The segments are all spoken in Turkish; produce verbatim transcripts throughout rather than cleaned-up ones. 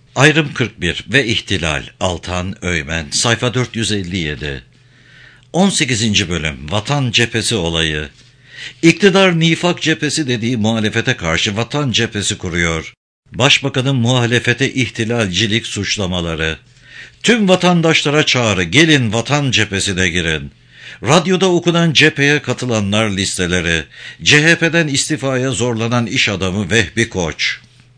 Ayrım kırk bir ve İhtilal. Altan Öğmen, sayfa dört yüz elli yedi. on sekizinci bölüm. Vatan cephesi olayı. İktidar nifak cephesi dediği muhalefete karşı vatan cephesi kuruyor. Başbakanın muhalefete ihtilalcilik suçlamaları. Tüm vatandaşlara çağrı, gelin vatan cephesine girin. Radyoda okunan cepheye katılanlar listeleri. C H P'den istifaya zorlanan iş adamı Vehbi Koç.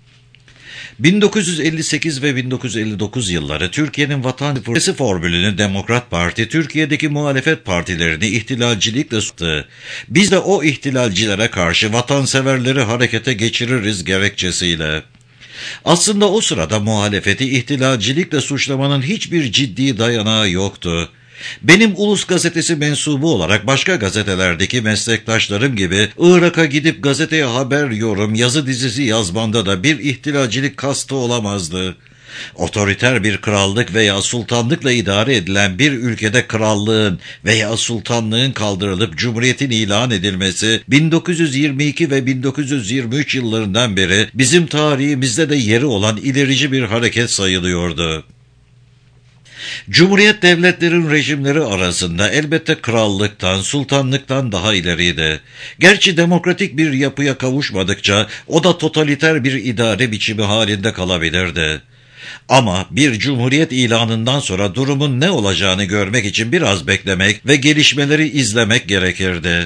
bin dokuz yüz elli sekiz ve bin dokuz yüz elli dokuz yılları Türkiye'nin vatan cephesi formülünü Demokrat Parti, Türkiye'deki muhalefet partilerini ihtilalcilikle suçladı. Biz de o ihtilalcilere karşı vatanseverleri harekete geçiririz gerekçesiyle. Aslında o sırada muhalefeti ihtilalcilikle suçlamanın hiçbir ciddi dayanağı yoktu. Benim Ulus Gazetesi mensubu olarak başka gazetelerdeki meslektaşlarım gibi Irak'a gidip gazeteye haber, yorum, yazı dizisi yazmanda da bir ihtilalcilik kastı olamazdı. Otoriter bir krallık veya sultanlıkla idare edilen bir ülkede krallığın veya sultanlığın kaldırılıp cumhuriyetin ilan edilmesi bin dokuz yüz yirmi iki ve bin dokuz yüz yirmi üç yıllarından beri bizim tarihimizde de yeri olan ilerici bir hareket sayılıyordu. Cumhuriyet devletlerin rejimleri arasında elbette krallıktan, sultanlıktan daha ileriydi. Gerçi demokratik bir yapıya kavuşmadıkça o da totaliter bir idare biçimi halinde kalabilirdi. Ama bir cumhuriyet ilanından sonra durumun ne olacağını görmek için biraz beklemek ve gelişmeleri izlemek gerekirdi.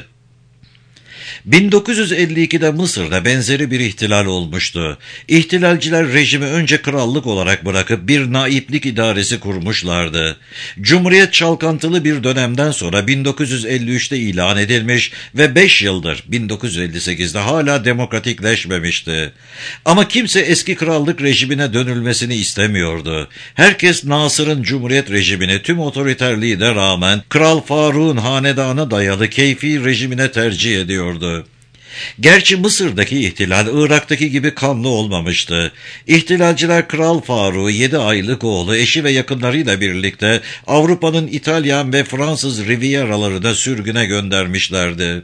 bin dokuz yüz elli ikide Mısır'da benzeri bir ihtilal olmuştu. İhtilalciler rejimi önce krallık olarak bırakıp bir naiplik idaresi kurmuşlardı. Cumhuriyet çalkantılı bir dönemden sonra bin dokuz yüz elli üçte ilan edilmiş ve beş yıldır bin dokuz yüz elli sekizde hala demokratikleşmemişti. Ama kimse eski krallık rejimine dönülmesini istemiyordu. Herkes Nasır'ın cumhuriyet rejimini tüm otoriterliğine rağmen Kral Faruk'un hanedana dayalı keyfi rejimine tercih ediyordu. Gerçi Mısır'daki ihtilal Irak'taki gibi kanlı olmamıştı. İhtilalciler Kral Faruk'u yedi aylık oğlu, eşi ve yakınlarıyla birlikte Avrupa'nın İtalyan ve Fransız Rivieralarına sürgüne göndermişlerdi.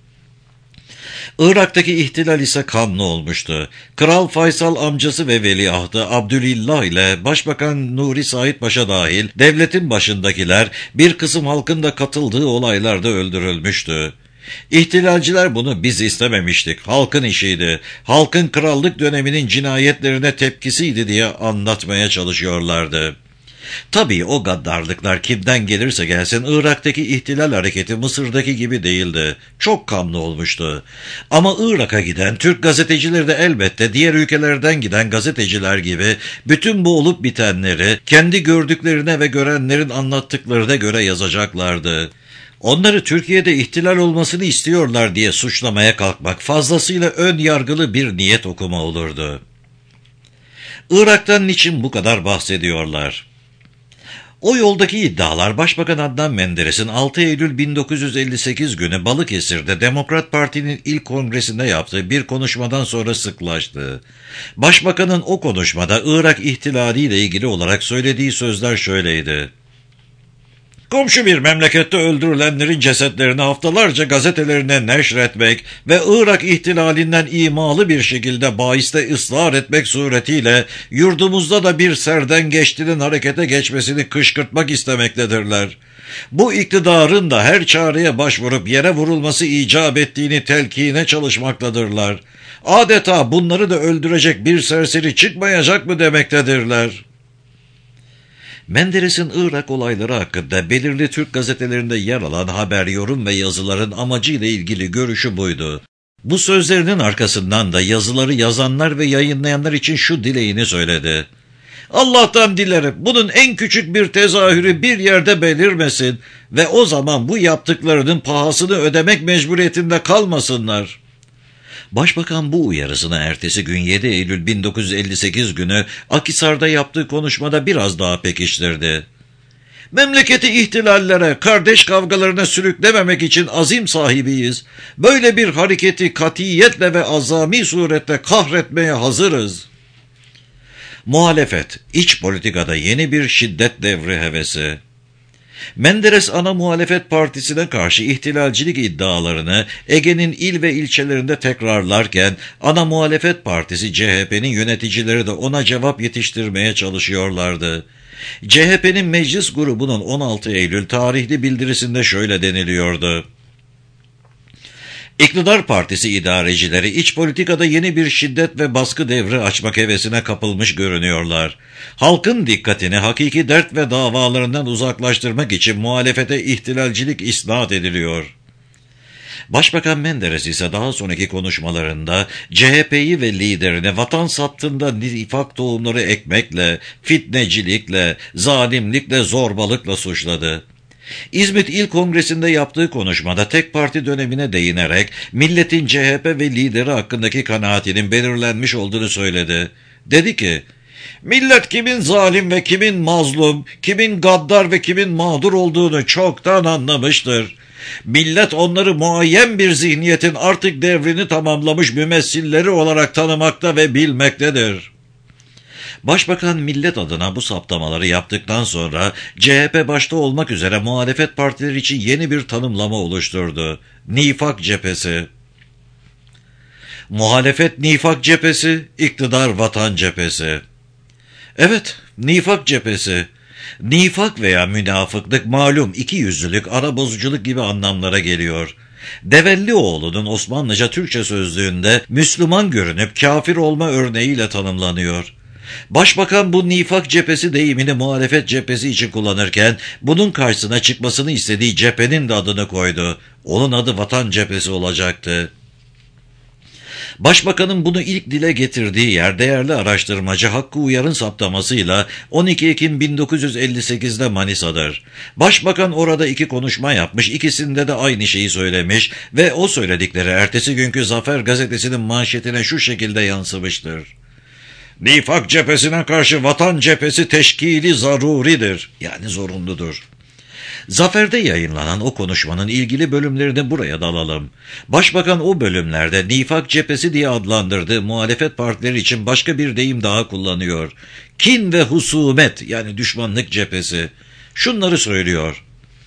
Irak'taki ihtilal ise kanlı olmuştu. Kral Faysal amcası ve veliahtı Abdülillah ile Başbakan Nuri Said Paşa dahil devletin başındakiler bir kısım halkın da katıldığı olaylarda öldürülmüştü. İhtilalciler bunu biz istememiştik, halkın işiydi, halkın krallık döneminin cinayetlerine tepkisiydi diye anlatmaya çalışıyorlardı. Tabii o gaddarlıklar kimden gelirse gelsin Irak'taki ihtilal hareketi Mısır'daki gibi değildi. Çok kanlı olmuştu. Ama Irak'a giden Türk gazetecileri de elbette diğer ülkelerden giden gazeteciler gibi bütün bu olup bitenleri kendi gördüklerine ve görenlerin anlattıklarına göre yazacaklardı. Onları Türkiye'de ihtilal olmasını istiyorlar diye suçlamaya kalkmak fazlasıyla ön yargılı bir niyet okuma olurdu. Irak'tan niçin bu kadar bahsediyorlar? O yoldaki iddialar Başbakan Adnan Menderes'in altı Eylül bin dokuz yüz elli sekiz günü Balıkesir'de Demokrat Parti'nin ilk kongresinde yaptığı bir konuşmadan sonra sıklaştı. Başbakanın o konuşmada Irak ihtilaliyle ilgili olarak söylediği sözler şöyleydi. Komşu bir memlekette öldürülenlerin cesetlerini haftalarca gazetelerine neşretmek ve Irak ihtilalinden imalı bir şekilde bahiste ısrar etmek suretiyle yurdumuzda da bir serdengeçliğin harekete geçmesini kışkırtmak istemektedirler. Bu iktidarın da her çareye başvurup yere vurulması icap ettiğini telkine çalışmaktadırlar. Adeta bunları da öldürecek bir serseri çıkmayacak mı demektedirler. Menderes'in Irak olayları hakkında belirli Türk gazetelerinde yer alan haber, yorum ve yazıların amacıyla ilgili görüşü buydu. Bu sözlerinin arkasından da yazıları yazanlar ve yayınlayanlar için şu dileğini söyledi. Allah'tan dilerim bunun en küçük bir tezahürü bir yerde belirmesin ve o zaman bu yaptıklarının pahasını ödemek mecburiyetinde kalmasınlar. Başbakan bu uyarısını ertesi gün yedi Eylül bin dokuz yüz elli sekiz günü Akhisar'da yaptığı konuşmada biraz daha pekiştirdi. Memleketi ihtilallere, kardeş kavgalarına sürüklememek için azim sahibiyiz. Böyle bir hareketi katiyetle ve azami surette kahretmeye hazırız. Muhalefet, iç politikada yeni bir şiddet devri hevesi. Menderes ana muhalefet partisine karşı ihtilalcilik iddialarını Ege'nin il ve ilçelerinde tekrarlarken ana muhalefet partisi C H P'nin yöneticileri de ona cevap yetiştirmeye çalışıyorlardı. C H P'nin meclis grubunun on altı Eylül tarihli bildirisinde şöyle deniliyordu. İktidar partisi idarecileri iç politikada yeni bir şiddet ve baskı devri açmak hevesine kapılmış görünüyorlar. Halkın dikkatini hakiki dert ve davalarından uzaklaştırmak için muhalefete ihtilalcilik isnat ediliyor. Başbakan Menderes ise daha sonraki konuşmalarında C H P'yi ve liderini vatan sattığında nifak tohumları ekmekle, fitnecilikle, zalimlikle, zorbalıkla suçladı. İzmit İl Kongresi'nde yaptığı konuşmada tek parti dönemine değinerek milletin C H P ve lideri hakkındaki kanaatinin belirlenmiş olduğunu söyledi. Dedi ki, millet kimin zalim ve kimin mazlum, kimin gaddar ve kimin mağdur olduğunu çoktan anlamıştır. Millet onları muayyen bir zihniyetin artık devrini tamamlamış mümessilleri olarak tanımakta ve bilmektedir. Başbakan millet adına bu saptamaları yaptıktan sonra C H P başta olmak üzere muhalefet partileri için yeni bir tanımlama oluşturdu. Nifak cephesi. Muhalefet nifak cephesi, iktidar vatan cephesi. Evet, nifak cephesi. Nifak veya münafıklık malum ikiyüzlülük, arabozuculuk gibi anlamlara geliyor. Devellioğlu'nun Osmanlıca Türkçe sözlüğünde Müslüman görünüp kafir olma örneğiyle tanımlanıyor. Başbakan bu nifak cephesi deyimini muhalefet cephesi için kullanırken bunun karşısına çıkmasını istediği cephenin de adını koydu. Onun adı vatan cephesi olacaktı. Başbakanın bunu ilk dile getirdiği yer değerli araştırmacı Hakkı Uyar'ın saptamasıyla on iki Ekim bin dokuz yüz elli sekiz'de Manisa'dır. Başbakan orada iki konuşma yapmış, ikisinde de aynı şeyi söylemiş ve o söyledikleri ertesi günkü Zafer gazetesinin manşetine şu şekilde yansımıştır. Nifak cephesine karşı vatan cephesi teşkili zaruridir, yani zorunludur. Zafer'de yayınlanan o konuşmanın ilgili bölümlerini buraya da alalım. Başbakan o bölümlerde nifak cephesi diye adlandırdığı muhalefet partileri için başka bir deyim daha kullanıyor. Kin ve husumet, yani düşmanlık cephesi. Şunları söylüyor.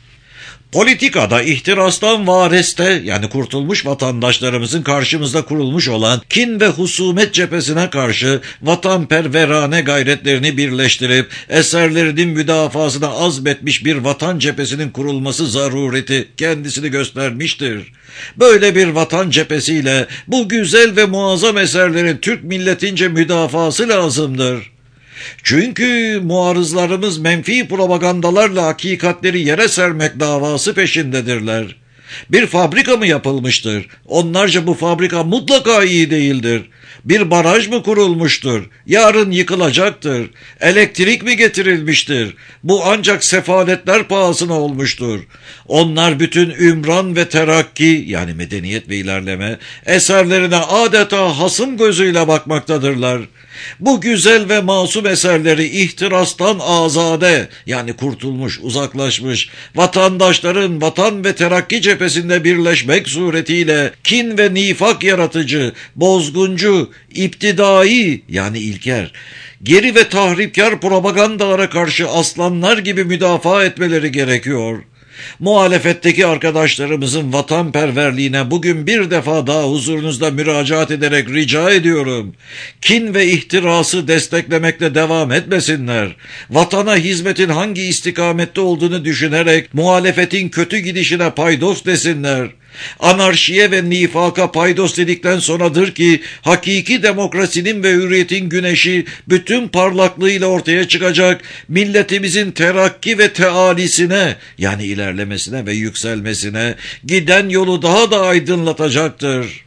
Politikada ihtirastan vareste, yani kurtulmuş vatandaşlarımızın karşımızda kurulmuş olan kin ve husumet cephesine karşı vatanperverane gayretlerini birleştirip eserlerinin müdafasına azmetmiş bir vatan cephesinin kurulması zarureti kendisini göstermiştir. Böyle bir vatan cephesiyle bu güzel ve muazzam eserlerin Türk milletince müdafası lazımdır. Çünkü muarızlarımız menfi propagandalarla hakikatleri yere sermek davası peşindedirler. Bir fabrika mı yapılmıştır? Onlarca bu fabrika mutlaka iyi değildir. Bir baraj mı kurulmuştur? Yarın yıkılacaktır. Elektrik mi getirilmiştir? Bu ancak sefaletler pahasına olmuştur. Onlar bütün ümran ve terakki, yani medeniyet ve ilerleme eserlerine adeta hasım gözüyle bakmaktadırlar. Bu güzel ve masum eserleri ihtirastan azade, yani kurtulmuş, uzaklaşmış vatandaşların vatan ve terakki cephesinde birleşmek suretiyle kin ve nifak yaratıcı, bozguncu, iptidai, yani ilker, geri ve tahripkar propagandalara karşı aslanlar gibi müdafaa etmeleri gerekiyor. Muhalefetteki arkadaşlarımızın vatanperverliğine bugün bir defa daha huzurunuzda müracaat ederek rica ediyorum. Kin ve ihtirası desteklemekle devam etmesinler. Vatana hizmetin hangi istikamette olduğunu düşünerek muhalefetin kötü gidişine paydos desinler. Anarşiye ve nifaka paydos dedikten sonradır ki hakiki demokrasinin ve hürriyetin güneşi bütün parlaklığıyla ortaya çıkacak, milletimizin terakki ve tealisine, yani ilerlemesine ve yükselmesine giden yolu daha da aydınlatacaktır.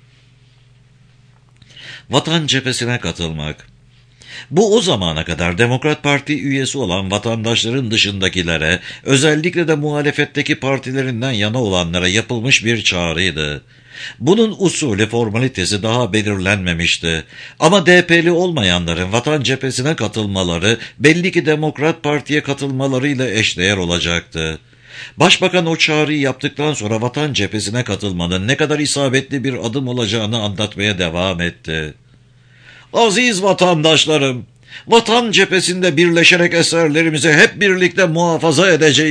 Vatan cephesine katılmak. Bu o zamana kadar Demokrat Parti üyesi olan vatandaşların dışındakilere, özellikle de muhalefetteki partilerinden yana olanlara yapılmış bir çağrıydı. Bunun usulü, formalitesi daha belirlenmemişti. Ama D P'li olmayanların vatan cephesine katılmaları belli ki Demokrat Parti'ye katılmalarıyla eşdeğer olacaktı. Başbakan o çağrıyı yaptıktan sonra vatan cephesine katılmanın ne kadar isabetli bir adım olacağını anlatmaya devam etti. Aziz vatandaşlarım, vatan cephesinde birleşerek eserlerimizi hep birlikte muhafaza edeceğiz.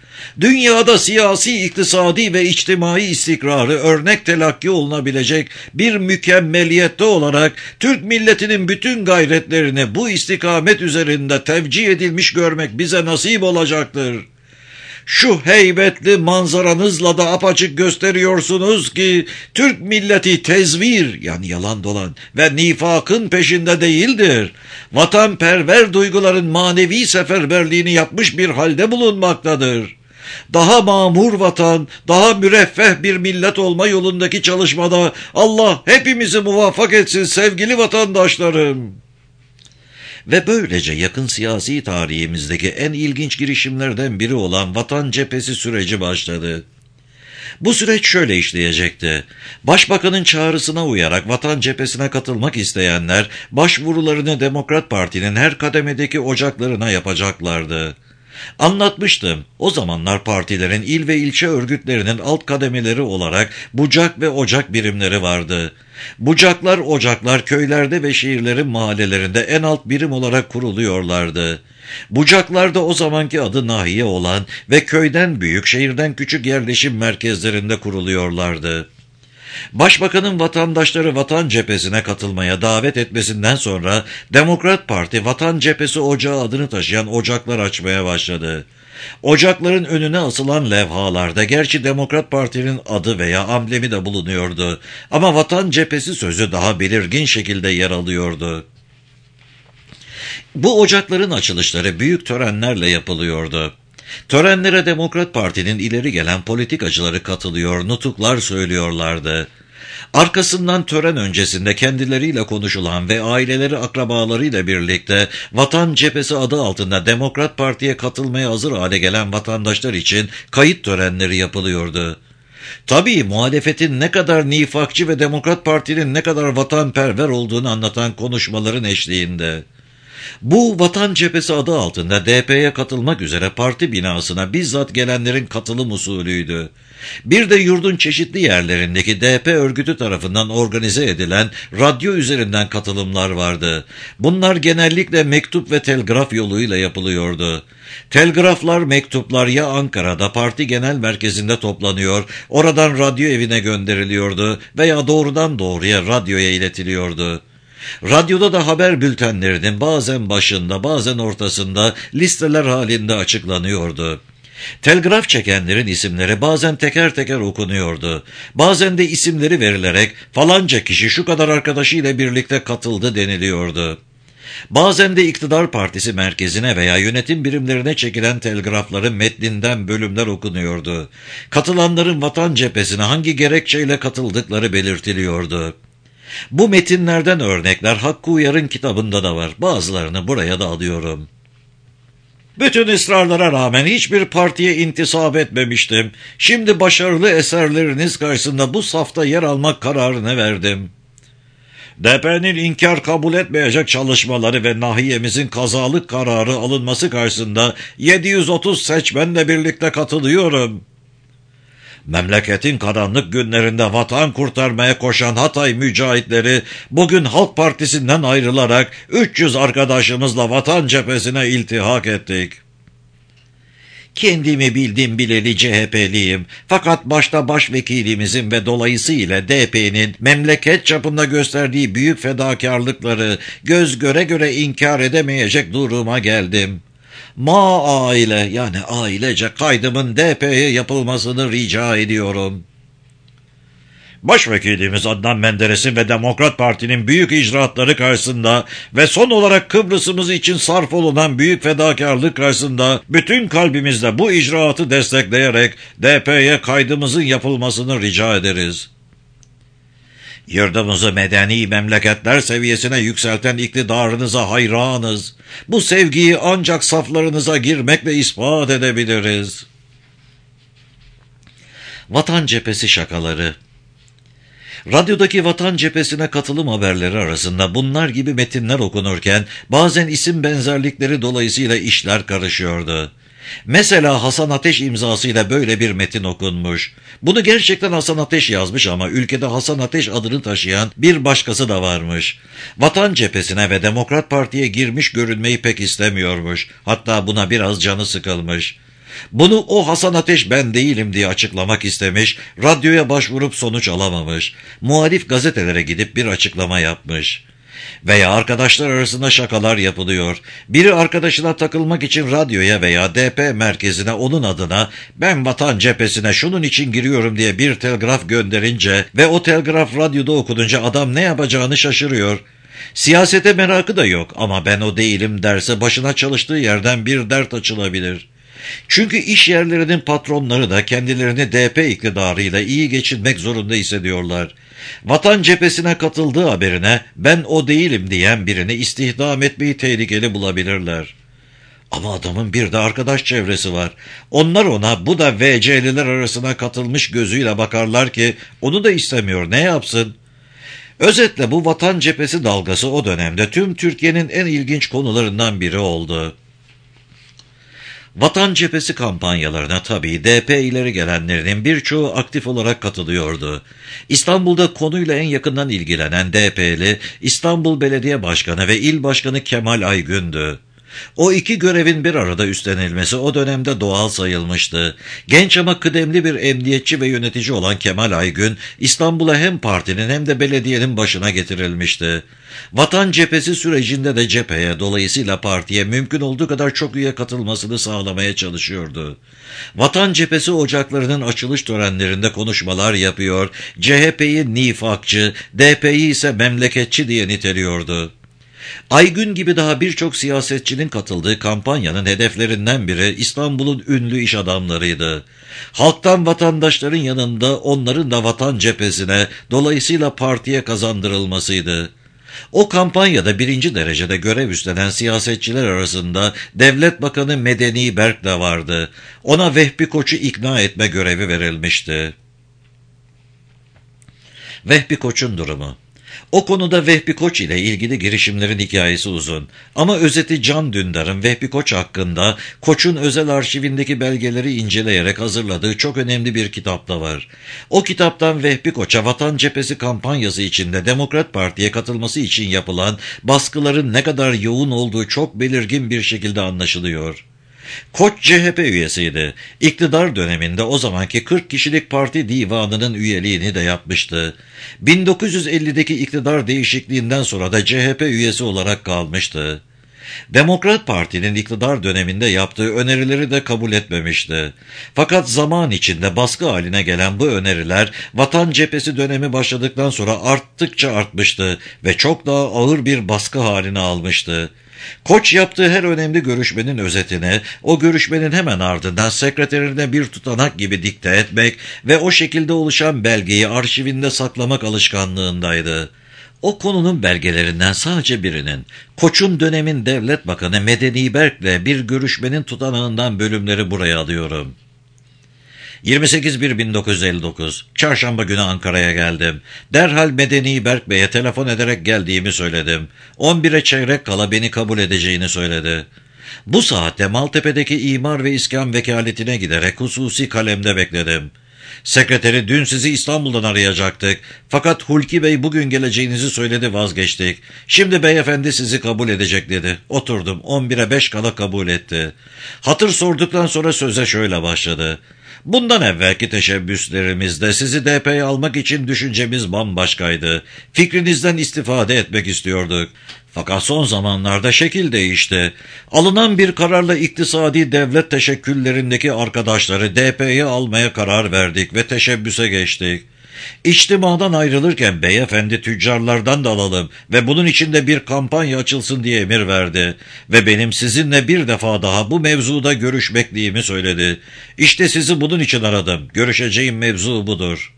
Dünyada siyasi, iktisadi ve içtimai istikrarı örnek telakki olunabilecek bir mükemmeliyette olarak Türk milletinin bütün gayretlerini bu istikamet üzerinde tevcih edilmiş görmek bize nasip olacaktır. Şu heybetli manzaranızla da apaçık gösteriyorsunuz ki Türk milleti tezvir, yani yalan dolan ve nifakın peşinde değildir. Vatanperver duyguların manevi seferberliğini yapmış bir halde bulunmaktadır. Daha mamur vatan, daha müreffeh bir millet olma yolundaki çalışmada Allah hepimizi muvaffak etsin sevgili vatandaşlarım. Ve böylece yakın siyasi tarihimizdeki en ilginç girişimlerden biri olan Vatan Cephesi süreci başladı. Bu süreç şöyle işleyecekti. Başbakanın çağrısına uyarak Vatan Cephesi'ne katılmak isteyenler başvurularını Demokrat Parti'nin her kademedeki ocaklarına yapacaklardı. Anlatmıştım. O zamanlar partilerin il ve ilçe örgütlerinin alt kademeleri olarak bucak ve ocak birimleri vardı. Bucaklar, ocaklar köylerde ve şehirlerin mahallelerinde en alt birim olarak kuruluyorlardı. Bucaklarda o zamanki adı nahiye olan ve köyden büyük, şehirden küçük yerleşim merkezlerinde kuruluyorlardı. Başbakanın vatandaşları Vatan Cephesi'ne katılmaya davet etmesinden sonra Demokrat Parti Vatan Cephesi Ocağı adını taşıyan ocaklar açmaya başladı. Ocakların önüne asılan levhalarda gerçi Demokrat Parti'nin adı veya amblemi de bulunuyordu ama Vatan Cephesi sözü daha belirgin şekilde yer alıyordu. Bu ocakların açılışları büyük törenlerle yapılıyordu. Törenlere Demokrat Parti'nin ileri gelen politikacıları katılıyor, nutuklar söylüyorlardı. Arkasından tören öncesinde kendileriyle konuşulan ve aileleri akrabalarıyla birlikte Vatan Cephesi adı altında Demokrat Parti'ye katılmaya hazır hale gelen vatandaşlar için kayıt törenleri yapılıyordu. Tabii muhalefetin ne kadar nifakçı ve Demokrat Parti'nin ne kadar vatanperver olduğunu anlatan konuşmaların eşliğinde. Bu Vatan Cephesi adı altında D P'ye katılmak üzere parti binasına bizzat gelenlerin katılım usulüydü. Bir de yurdun çeşitli yerlerindeki D P örgütü tarafından organize edilen radyo üzerinden katılımlar vardı. Bunlar genellikle mektup ve telgraf yoluyla yapılıyordu. Telgraflar, mektuplar ya Ankara'da parti genel merkezinde toplanıyor, oradan radyo evine gönderiliyordu veya doğrudan doğruya radyoya iletiliyordu. Radyoda da haber bültenlerinin bazen başında bazen ortasında listeler halinde açıklanıyordu. Telgraf çekenlerin isimleri bazen teker teker okunuyordu. Bazen de isimleri verilerek falanca kişi şu kadar arkadaşıyla birlikte katıldı deniliyordu. Bazen de iktidar partisi merkezine veya yönetim birimlerine çekilen telgrafların metninden bölümler okunuyordu. Katılanların Vatan Cephesi'ne hangi gerekçeyle katıldıkları belirtiliyordu. Bu metinlerden örnekler Hakkı Uyar'ın kitabında da var. Bazılarını buraya da alıyorum. Bütün ısrarlara rağmen hiçbir partiye intisap etmemiştim. Şimdi başarılı eserleriniz karşısında bu safta yer almak kararını verdim. D P'nin inkar kabul etmeyecek çalışmaları ve nahiyemizin kazalık kararı alınması karşısında yedi yüz otuz seçmenle birlikte katılıyorum. Memleketin karanlık günlerinde vatan kurtarmaya koşan Hatay mücahitleri bugün Halk Partisi'nden ayrılarak üç yüz arkadaşımızla Vatan Cephesi'ne iltihak ettik. Kendimi bildim bileli C H P'liyim. Fakat başta başvekilimizin ve dolayısıyla D P'nin memleket çapında gösterdiği büyük fedakarlıkları göz göre göre inkar edemeyecek duruma geldim. Ma aile yani ailece kaydımın D P'ye yapılmasını rica ediyorum. Başvekilimiz Adnan Menderes'in ve Demokrat Parti'nin büyük icraatları karşısında ve son olarak Kıbrıs'ımız için sarf olunan büyük fedakarlık karşısında bütün kalbimizle bu icraatı destekleyerek D P'ye kaydımızın yapılmasını rica ederiz. Yurdumuzu medeni memleketler seviyesine yükselten iktidarınıza hayranız. Bu sevgiyi ancak saflarınıza girmekle ispat edebiliriz. Vatan Cephesi şakaları. Radyodaki Vatan Cephesi'ne katılım haberleri arasında bunlar gibi metinler okunurken bazen isim benzerlikleri dolayısıyla işler karışıyordu. Mesela Hasan Ateş imzasıyla böyle bir metin okunmuş. Bunu gerçekten Hasan Ateş yazmış ama ülkede Hasan Ateş adını taşıyan bir başkası da varmış. Vatan Cephesi'ne ve Demokrat Parti'ye girmiş görünmeyi pek istemiyormuş. Hatta buna biraz canı sıkılmış. Bunu o Hasan Ateş ben değilim diye açıklamak istemiş, radyoya başvurup sonuç alamamış, muhalif gazetelere gidip bir açıklama yapmış. Veya arkadaşlar arasında şakalar yapılıyor. Biri arkadaşına takılmak için radyoya veya D P merkezine onun adına ben Vatan Cephesi'ne şunun için giriyorum diye bir telgraf gönderince ve o telgraf radyoda okununca adam ne yapacağını şaşırıyor. Siyasete merakı da yok ama ben o değilim derse başına çalıştığı yerden bir dert açılabilir. Çünkü iş yerlerinin patronları da kendilerini D P iktidarıyla iyi geçinmek zorunda hissediyorlar. Vatan Cephesi'ne katıldığı haberine ben o değilim diyen birini istihdam etmeyi tehlikeli bulabilirler. Ama adamın bir de arkadaş çevresi var. Onlar ona bu da V C'liler arasına katılmış gözüyle bakarlar ki onu da istemiyor, ne yapsın? Özetle bu Vatan Cephesi dalgası o dönemde tüm Türkiye'nin en ilginç konularından biri oldu. Vatan Cephesi kampanyalarına tabii D P ileri gelenlerinin birçoğu aktif olarak katılıyordu. İstanbul'da konuyla en yakından ilgilenen D P'li İstanbul Belediye Başkanı ve İl Başkanı Kemal Aygün'dü. O iki görevin bir arada üstlenilmesi o dönemde doğal sayılmıştı. Genç ama kıdemli bir emniyetçi ve yönetici olan Kemal Aygün, İstanbul'a hem partinin hem de belediyenin başına getirilmişti. Vatan Cephesi sürecinde de cepheye, dolayısıyla partiye mümkün olduğu kadar çok üye katılmasını sağlamaya çalışıyordu. Vatan Cephesi ocaklarının açılış törenlerinde konuşmalar yapıyor, C H P'yi nifakçı, D P'yi ise memleketçi diye niteliyordu. Aygün gibi daha birçok siyasetçinin katıldığı kampanyanın hedeflerinden biri İstanbul'un ünlü iş adamlarıydı. Halktan vatandaşların yanında onların da Vatan Cephesi'ne, dolayısıyla partiye kazandırılmasıydı. O kampanyada birinci derecede görev üstlenen siyasetçiler arasında Devlet Bakanı Medeni Berk de vardı. Ona Vehbi Koç'u ikna etme görevi verilmişti. Vehbi Koç'un durumu. O konuda Vehbi Koç ile ilgili girişimlerin hikayesi uzun. Ama özeti Can Dündar'ın Vehbi Koç hakkında Koç'un özel arşivindeki belgeleri inceleyerek hazırladığı çok önemli bir kitap da var. O kitaptan Vehbi Koç'a Vatan Cephesi kampanyası içinde Demokrat Parti'ye katılması için yapılan baskıların ne kadar yoğun olduğu çok belirgin bir şekilde anlaşılıyor. Koç C H P üyesiydi. İktidar döneminde o zamanki kırk kişilik parti divanının üyeliğini de yapmıştı. bin dokuz yüz ellideki iktidar değişikliğinden sonra da C H P üyesi olarak kalmıştı. Demokrat Parti'nin iktidar döneminde yaptığı önerileri de kabul etmemişti. Fakat zaman içinde baskı haline gelen bu öneriler Vatan Cephesi dönemi başladıktan sonra arttıkça artmıştı ve çok daha ağır bir baskı haline almıştı. Koç yaptığı her önemli görüşmenin özetini, o görüşmenin hemen ardından sekreterine bir tutanak gibi dikte etmek ve o şekilde oluşan belgeyi arşivinde saklamak alışkanlığındaydı. O konunun belgelerinden sadece birinin, Koç'un dönemin Devlet Bakanı Medeni Berk'le bir görüşmenin tutanağından bölümleri buraya alıyorum. yirmi sekiz bir bin dokuz yüz elli dokuz Çarşamba günü Ankara'ya geldim. Derhal Medeni Berk Bey'e telefon ederek geldiğimi söyledim. on bire çeyrek kala beni kabul edeceğini söyledi. Bu saatte Maltepe'deki imar ve iskan vekaletine giderek hususi kalemde bekledim. Sekreteri dün sizi İstanbul'dan arayacaktık. Fakat Hulki Bey bugün geleceğinizi söyledi, vazgeçtik. Şimdi beyefendi sizi kabul edecek dedi. Oturdum, on bire beş kala kabul etti. Hatır sorduktan sonra söze şöyle başladı. Bundan evvelki teşebbüslerimizde sizi D P'ye almak için düşüncemiz bambaşkaydı. Fikrinizden istifade etmek istiyorduk. Fakat son zamanlarda şekil değişti. Alınan bir kararla iktisadi devlet teşekküllerindeki arkadaşları D P'ye almaya karar verdik ve teşebbüse geçtik. İçtimadan ayrılırken beyefendi tüccarlardan da alalım ve bunun için de bir kampanya açılsın diye emir verdi. Ve benim sizinle bir defa daha bu mevzuda görüşmekliğimi söyledi. İşte sizi bunun için aradım. Görüşeceğim mevzu budur.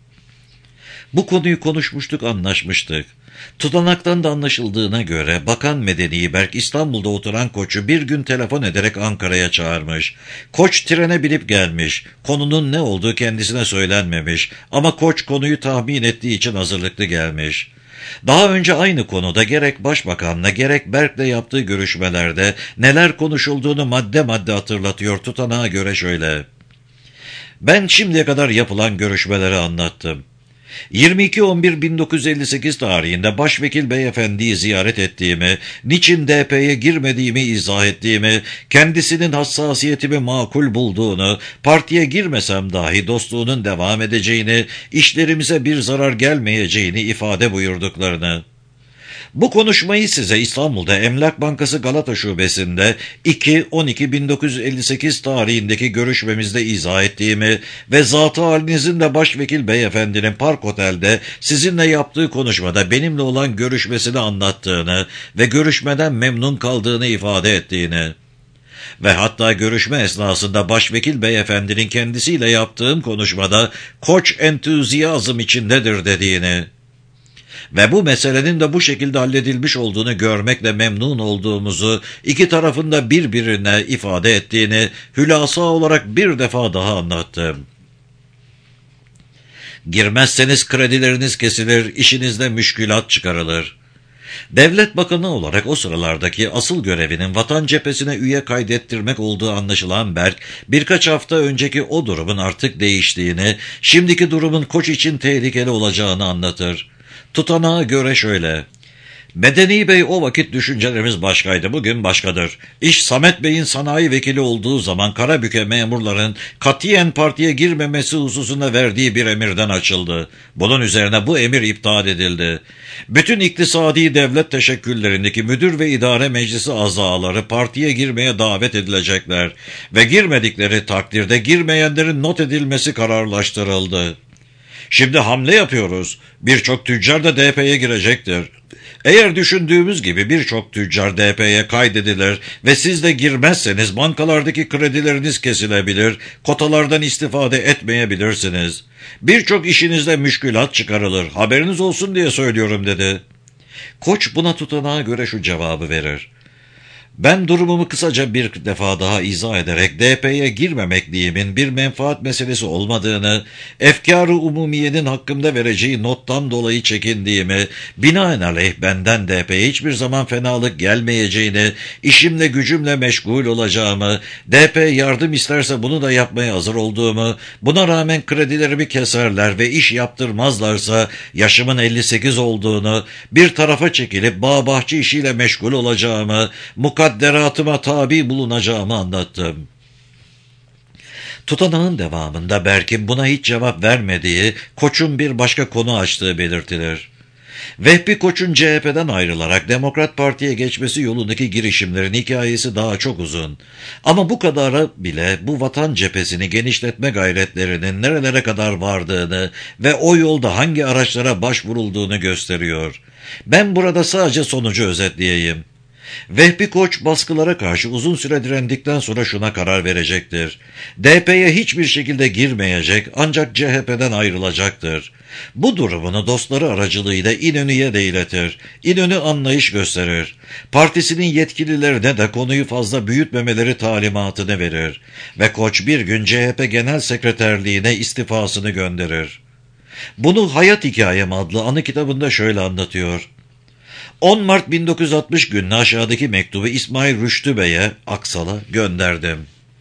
Bu konuyu konuşmuştuk, anlaşmıştık. Tutanaktan da anlaşıldığına göre Bakan Medeni Berk İstanbul'da oturan Koç'u bir gün telefon ederek Ankara'ya çağırmış. Koç trene binip gelmiş. Konunun ne olduğu kendisine söylenmemiş ama Koç konuyu tahmin ettiği için hazırlıklı gelmiş. Daha önce aynı konuda gerek Başbakan'la gerek Berk'le yaptığı görüşmelerde neler konuşulduğunu madde madde hatırlatıyor. Tutanağa göre şöyle. Ben şimdiye kadar yapılan görüşmeleri anlattım. yirmi iki on bir bin dokuz yüz elli sekiz tarihinde Başvekil Beyefendi'yi ziyaret ettiğimi, niçin D P'ye girmediğimi izah ettiğimi, kendisinin hassasiyetimi makul bulduğunu, partiye girmesem dahi dostluğunun devam edeceğini, işlerimize bir zarar gelmeyeceğini ifade buyurduklarını. Bu konuşmayı size İstanbul'da Emlak Bankası Galata Şubesi'nde iki on iki bin dokuz yüz elli sekiz tarihindeki görüşmemizde izah ettiğimi ve zat-ı halinizin de Başvekil Beyefendinin Park Otel'de sizinle yaptığı konuşmada benimle olan görüşmesini anlattığını ve görüşmeden memnun kaldığını ifade ettiğini ve hatta görüşme esnasında Başvekil Beyefendinin kendisiyle yaptığım konuşmada Koç entüziyazm içindedir dediğini ve bu meselenin de bu şekilde halledilmiş olduğunu görmekle memnun olduğumuzu iki tarafın da birbirine ifade ettiğini hülasa olarak bir defa daha anlattım. Girmezseniz kredileriniz kesilir, işinizde müşkülat çıkarılır. Devlet Bakanı olarak o sıralardaki asıl görevinin Vatan Cephesi'ne üye kaydettirmek olduğu anlaşılan Berk, birkaç hafta önceki o durumun artık değiştiğini, şimdiki durumun Koç için tehlikeli olacağını anlatır. Tutanağa göre şöyle: Medeni Bey, o vakit düşüncelerimiz başkaydı, bugün başkadır. İş Samet Bey'in sanayi vekili olduğu zaman Karabük'e memurların katiyen partiye girmemesi hususunda verdiği bir emirden açıldı. Bunun üzerine bu emir iptal edildi. Bütün iktisadi devlet teşekküllerindeki müdür ve idare meclisi azaları partiye girmeye davet edilecekler ve girmedikleri takdirde girmeyenlerin not edilmesi kararlaştırıldı. Şimdi hamle yapıyoruz. Birçok tüccar da D P'ye girecektir. Eğer düşündüğümüz gibi birçok tüccar D P'ye kaydedilir ve siz de girmezseniz bankalardaki kredileriniz kesilebilir, kotalardan istifade etmeyebilirsiniz. Birçok işinizde müşkülat çıkarılır. Haberiniz olsun diye söylüyorum dedi. Koç buna tutanağa göre şu cevabı verir: Ben durumumu kısaca bir defa daha izah ederek D P'ye girmemekliğimin bir menfaat meselesi olmadığını, efkâr-ı umumiyenin hakkımda vereceği nottan dolayı çekindiğimi, binaenaleyh benden D P'ye hiçbir zaman fenalık gelmeyeceğini, işimle gücümle meşgul olacağımı, D P yardım isterse bunu da yapmaya hazır olduğumu, buna rağmen kredilerimi keserler ve iş yaptırmazlarsa yaşımın elli sekiz olduğunu, bir tarafa çekilip bağ bahçe işiyle meşgul olacağımı, mukadderatıma tabi bulunacağımı anlattım. Tutanağın devamında Berk'in buna hiç cevap vermediği, Koç'un bir başka konu açtığı belirtilir. Vehbi Koç'un C H P'den ayrılarak Demokrat Parti'ye geçmesi yolundaki girişimlerin hikayesi daha çok uzun. Ama bu kadara bile bu vatan cephesini genişletme gayretlerinin nerelere kadar vardığını ve o yolda hangi araçlara başvurulduğunu gösteriyor. Ben burada sadece sonucu özetleyeyim. Vehbi Koç baskılara karşı uzun süre direndikten sonra şuna karar verecektir: D P'ye hiçbir şekilde girmeyecek, ancak C H P'den ayrılacaktır. Bu durumunu dostları aracılığıyla İnönü'ye de iletir. İnönü anlayış gösterir. Partisinin yetkililerine de konuyu fazla büyütmemeleri talimatını verir. Ve Koç bir gün C H P Genel Sekreterliğine istifasını gönderir. Bunu Hayat Hikayem adlı anı kitabında şöyle anlatıyor: on Mart bin dokuz yüz altmış gününe aşağıdaki mektubu İsmail Rüştü Bey'e, Aksal'a gönderdim.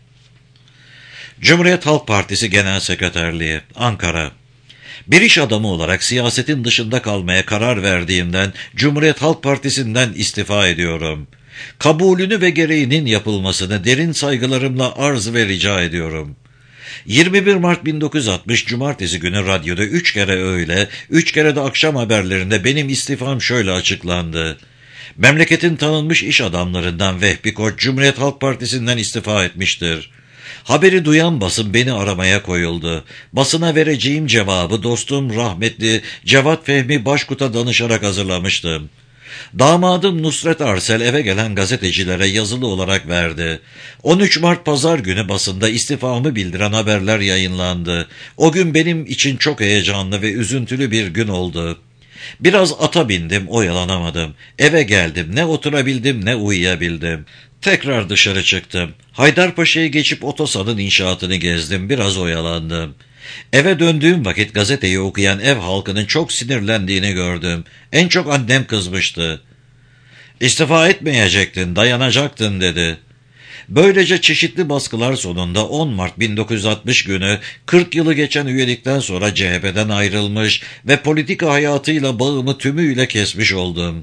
Cumhuriyet Halk Partisi Genel Sekreterliği, Ankara. Bir iş adamı olarak siyasetin dışında kalmaya karar verdiğimden Cumhuriyet Halk Partisi'nden istifa ediyorum. Kabulünü ve gereğinin yapılmasını derin saygılarımla arz ve rica ediyorum. yirmi bir Mart bin dokuz yüz altmış Cumartesi günü radyoda üç kere öğle, üç kere de akşam haberlerinde benim istifam şöyle açıklandı: Memleketin tanınmış iş adamlarından Vehbi Koç, Cumhuriyet Halk Partisi'nden istifa etmiştir. Haberi duyan basın beni aramaya koyuldu. Basına vereceğim cevabı dostum rahmetli Cevat Fehmi Başkut'a danışarak hazırlamıştım. Damadım Nusret Arsel eve gelen gazetecilere yazılı olarak verdi. on üç Mart Pazar günü basında istifamı bildiren haberler yayınlandı. O gün benim için çok heyecanlı ve üzüntülü bir gün oldu. Biraz ata bindim, oyalanamadım. Eve geldim, ne oturabildim ne uyuyabildim. Tekrar dışarı çıktım. Haydarpaşa'yı geçip Otosan'ın inşaatını gezdim, biraz oyalandım. Eve döndüğüm vakit gazeteyi okuyan ev halkının çok sinirlendiğini gördüm. En çok annem kızmıştı. İstifa etmeyecektin, dayanacaktın dedi. Böylece çeşitli baskılar sonunda on Mart bin dokuz yüz altmış günü kırk yılı geçen üyelikten sonra C H P'den ayrılmış ve politika hayatıyla bağımı tümüyle kesmiş oldum.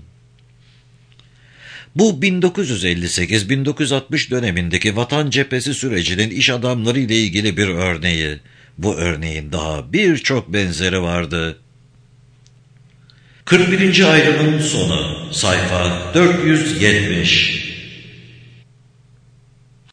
Bu bin dokuz yüz elli sekiz bin dokuz yüz altmış dönemindeki Vatan Cephesi sürecinin iş adamları ile ilgili bir örneği. Bu örneğin daha birçok benzeri vardı. kırk birinci ayrımın sonu, sayfa dört yüz yetmiş.